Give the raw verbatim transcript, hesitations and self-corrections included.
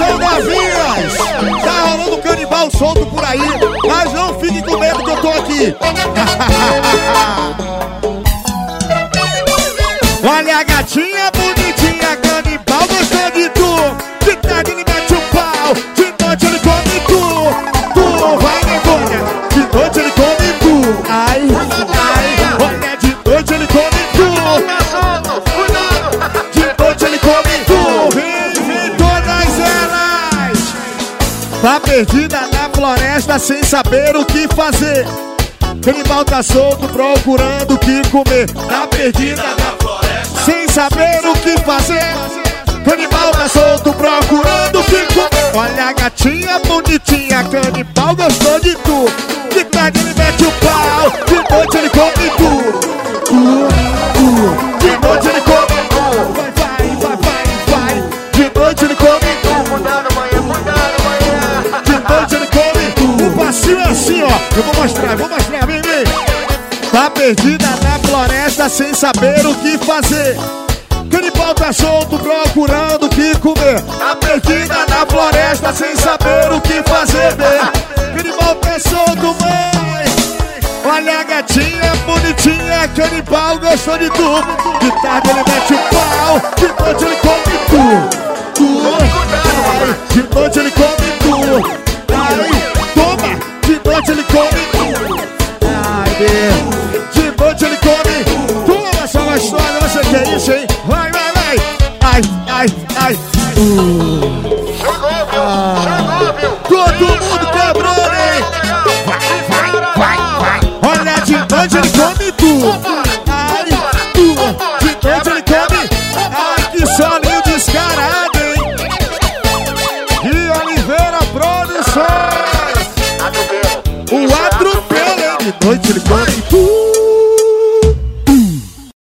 Atenção, novinhas! Tá rolando um canibal solto por aí, mas não fique com medo que eu tô aqui. Olha a gatinha bonitinha, canibal gostou de tu. De tarde ele mete o pau, de noite ele come tu. Tu vai negona, de noite ele come tu. Ai, ai, olha, de noite ele come tu. De noite ele come tu. Vem, vem todas elas. Tá perdida na floresta sem saber o que fazer. Canibal tá solto procurando o que comer. Tá perdida na floresta sem saber o que fazer. Canibal tá solto procurando o que comer. Olha a gatinha bonitinha, canibal gostou de tu. De tarde ele mete o pau, de noite ele come tu. Tu, tu. De noite ele come tu. Vai, vai, vai, vai, vai. De noite ele come tu. Cuidado amanhã, cuidado amanhã. De noite ele come tu. O passinho é assim, ó. Eu vou mostrar, eu vou mostrar, vem, vem. Tá perdida na floresta sem saber o que fazer. Canibal tá solto procurando o que comer. Tá perdida na floresta sem saber o que fazer. Canibal tá solto, mãe. Olha a gatinha bonitinha, canibal gostou de tu. De tarde ele mete o pau, de noite ele come tu. Tu, ai, de noite ele come tu. Ai, toma, de noite ele come tu. Ai, Deus. De noite ele come toma, só gostosa, você quer isso, hein? Vai, vai, vai. Ai, ai, ai. Uh. Chegou, viu? Ah. Chegou, viu? Todo mundo quebrando, hein? Vai, vai, vai, vai. Olha, de noite ele come tu. Ai, tu. De noite ele come. Ai, que solinho descarado, hein? E Oliveira Produções. O atropelo, hein? De noite ele come tu.